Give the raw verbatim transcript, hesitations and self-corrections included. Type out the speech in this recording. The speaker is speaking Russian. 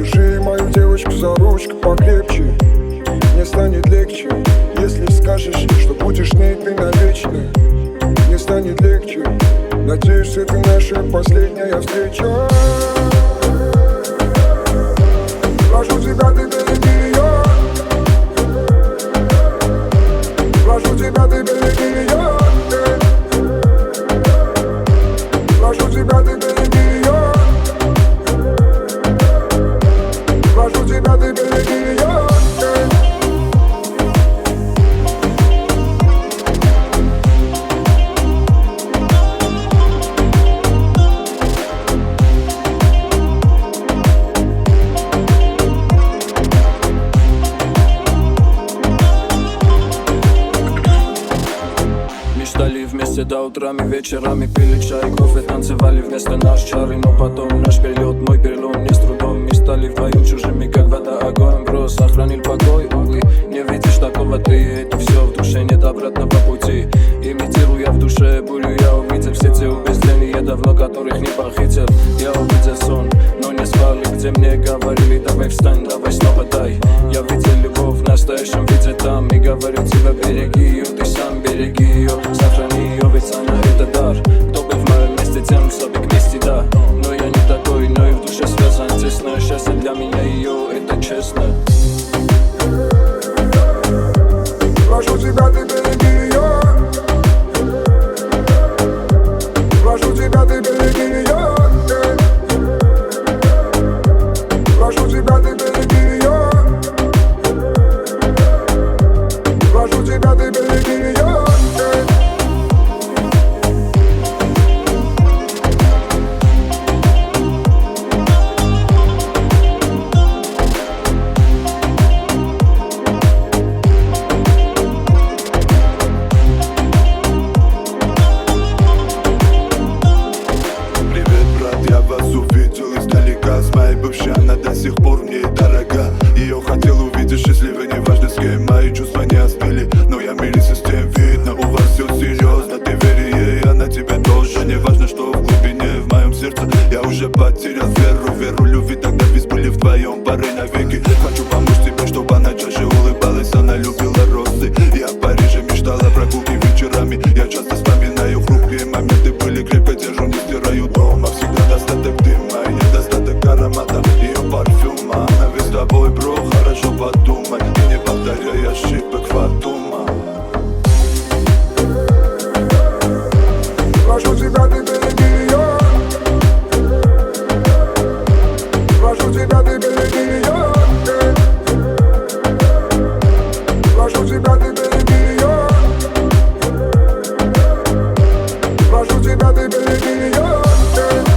Держи мою девочку за ручку покрепче. Мне станет легче, если скажешь, что будешь с ней ты навечно. Мне станет легче, надеюсь, это наша последняя встреча. Прошу тебя, ты береги ее. Прошу тебя, ты береги ее. Прошу тебя, ты береги ее. Прошу тебя, ты береги ее. Мечтали вместе до утрами, вечерами пили чай, кофе, танцевали вместо нас чары. Но потом наш перелет, мой перелом, не с трудом. Мы стали вдвоем чужими, как вода, огонь. Бро, сохранил покой, увы, не видишь такого ты. Это все в душе, нет обратного пути. Имитируя в душе бурю, я увидел все те убеждения давно, которых не похитил. Я увидел сон, но не спали, где мне говорили: давай встань, давай снова дай. Я видел любовь в настоящем виде там, и говорю тебе: береги ее, ты сам береги ее. Сохрани ее, ведь она это дар. Кто был в моем месте, тем собой вместе, да. Но я не такой, но и в душе связан тесно. Счастье для меня ее, это честно. Прошу тебя, ты береги ее. Прошу тебя, ты береги ее. Прошу тебя, ты береги ее. Прошу тебя, ты береги ее. Она до сих пор мне дорога. Ее хотел увидеть счастливой, неважно с кем. Мои чувства не остыли, но я мирился с тем. Видно, у вас все серьезно, ты вери ей, она тебе тоже. Не важно, что в глубине, в моем сердце я уже потерял веру. Веру любви, тогда ведь были вдвоем пары навеки. Хочу помочь тебе, чтобы она чаще улыбалась. Она любила розы, я в Париже мечтала прогулки вечерами. Я часто вспоминаю хрупкие моменты, были крепко держу, не стираю дома. Всегда достаток дыма и недостаток аромата ее парфюма. Она ведь с тобой, бро, хорошо подумай и не повторяй ошибок Фатума. Прошу тебя, ты береги ее. Прошу тебя, ты береги ее. Прошу тебя, ты береги ее. Прошу тебя, ты береги ее.